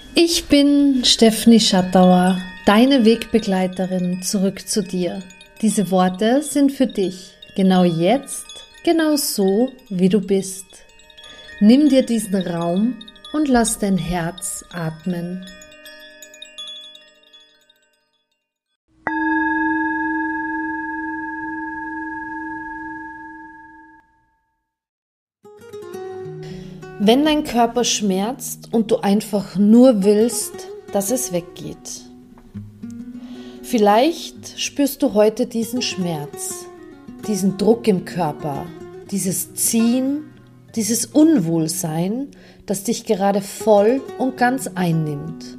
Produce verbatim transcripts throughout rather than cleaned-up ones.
Ich bin Stefanie Schattauer, deine Wegbegleiterin zurück zu dir. Diese Worte sind für dich, genau jetzt, genau so, wie du bist. Nimm dir diesen Raum und lass dein Herz atmen. Wenn dein Körper schmerzt und du einfach nur willst, dass es weggeht. Vielleicht spürst du heute diesen Schmerz, diesen Druck im Körper, dieses Ziehen, dieses Unwohlsein, das dich gerade voll und ganz einnimmt.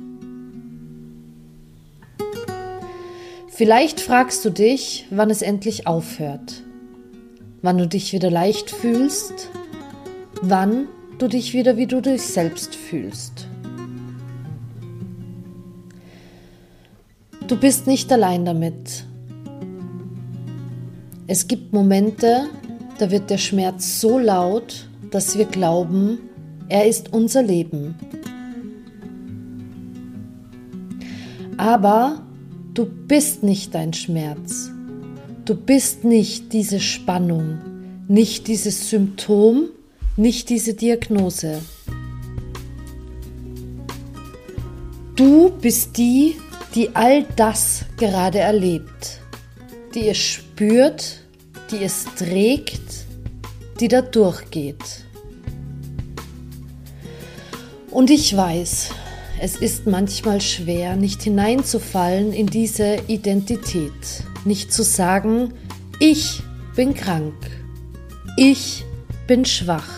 Vielleicht fragst du dich, wann es endlich aufhört, wann du dich wieder leicht fühlst, wann du dich wieder wie du dich selbst fühlst. Du bist nicht allein damit. Es gibt Momente, da wird der Schmerz so laut, dass wir glauben, er ist unser Leben. Aber du bist nicht dein Schmerz. Du bist nicht diese Spannung, nicht dieses Symptom, nicht diese Diagnose. Du bist die, die all das gerade erlebt, die es spürt, die es trägt, die da durchgeht. Und ich weiß, es ist manchmal schwer, nicht hineinzufallen in diese Identität, nicht zu sagen, ich bin krank, ich bin schwach.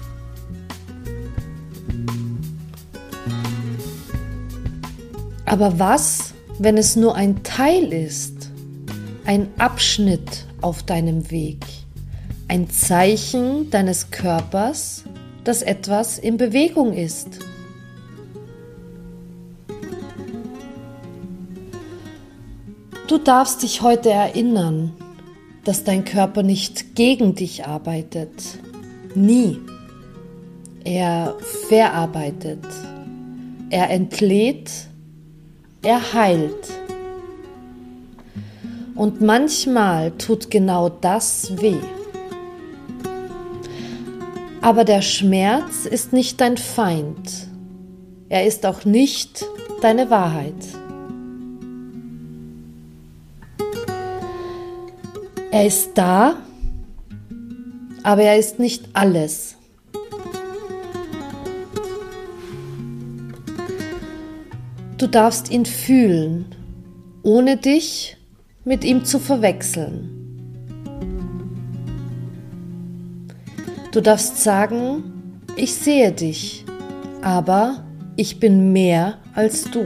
Aber was, wenn es nur ein Teil ist, ein Abschnitt auf deinem Weg, ein Zeichen deines Körpers, dass etwas in Bewegung ist? Du darfst dich heute erinnern, dass dein Körper nicht gegen dich arbeitet. Nie. Er verarbeitet. Er entlädt. Er heilt. Und manchmal tut genau das weh. Aber der Schmerz ist nicht dein Feind. Er ist auch nicht deine Wahrheit. Er ist da, aber er ist nicht alles. Du darfst ihn fühlen, ohne dich mit ihm zu verwechseln. Du darfst sagen, ich sehe dich, aber ich bin mehr als du.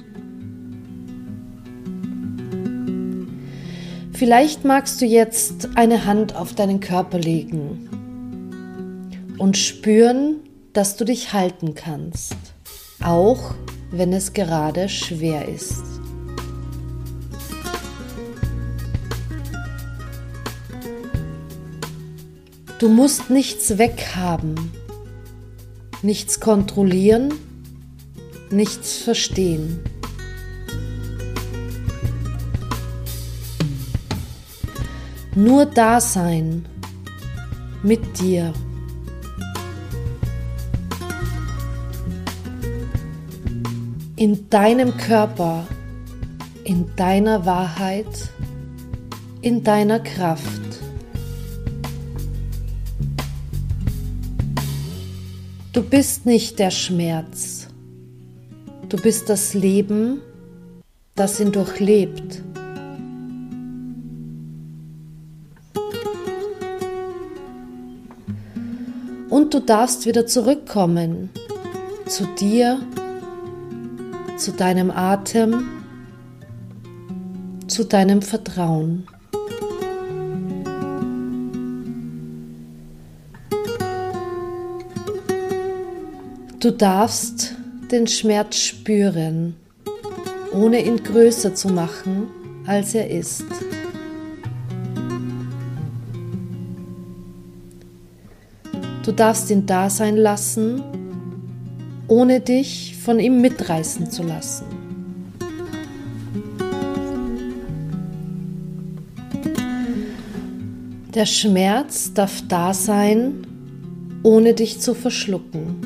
Vielleicht magst du jetzt eine Hand auf deinen Körper legen und spüren, dass du dich halten kannst, auch wenn es gerade schwer ist. Du musst nichts weghaben, nichts kontrollieren, nichts verstehen. Nur da sein mit dir. In deinem Körper, in deiner Wahrheit, in deiner Kraft. Du bist nicht der Schmerz. Du bist das Leben, das ihn durchlebt. Und du darfst wieder zurückkommen zu dir, zu deinem Atem, zu deinem Vertrauen. Du darfst den Schmerz spüren, ohne ihn größer zu machen, als er ist. Du darfst ihn da sein lassen ohne dich von ihm mitreißen zu lassen. Der Schmerz darf da sein, ohne dich zu verschlucken.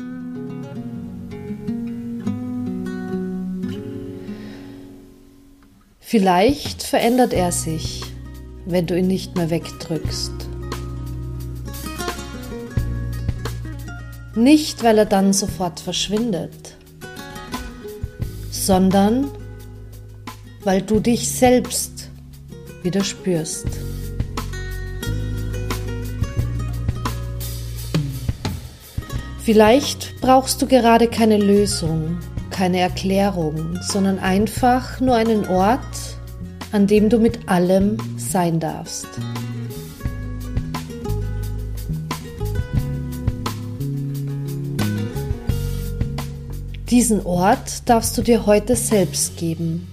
Vielleicht verändert er sich, wenn du ihn nicht mehr wegdrückst. Nicht, weil er dann sofort verschwindet, sondern weil du dich selbst wieder spürst. Vielleicht brauchst du gerade keine Lösung, keine Erklärung, sondern einfach nur einen Ort, an dem du mit allem sein darfst. Diesen Ort darfst du dir heute selbst geben.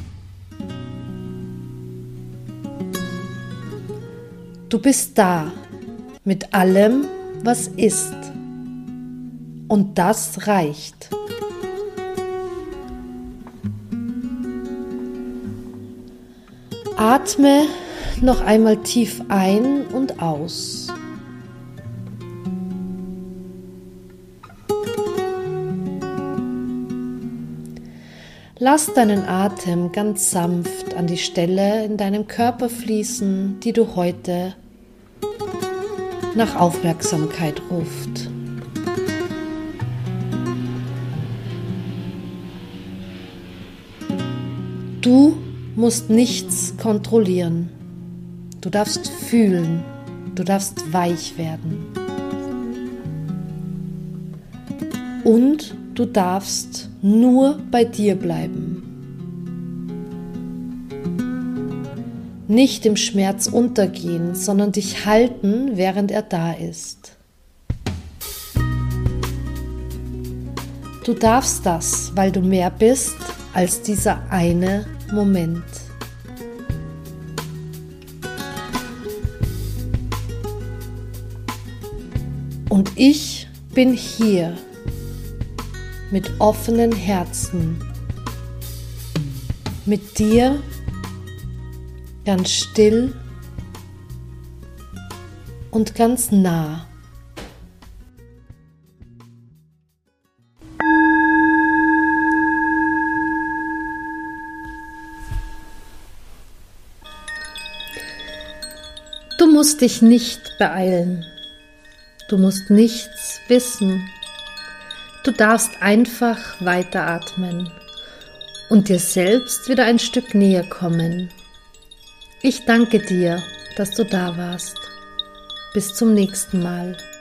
Du bist da mit allem, was ist. Und das reicht. Atme noch einmal tief ein und aus. Lass deinen Atem ganz sanft an die Stelle in deinem Körper fließen, die du heute nach Aufmerksamkeit ruft. Du musst nichts kontrollieren. Du darfst fühlen. Du darfst weich werden. Und du darfst nur bei dir bleiben. Nicht im Schmerz untergehen, sondern dich halten, während er da ist. Du darfst das, weil du mehr bist als dieser eine Moment. Und ich bin hier mit offenen Herzen, mit dir ganz still und ganz nah. Du musst dich nicht beeilen. Du musst nichts wissen. Du darfst einfach weiteratmen und dir selbst wieder ein Stück näher kommen. Ich danke dir, dass du da warst. Bis zum nächsten Mal.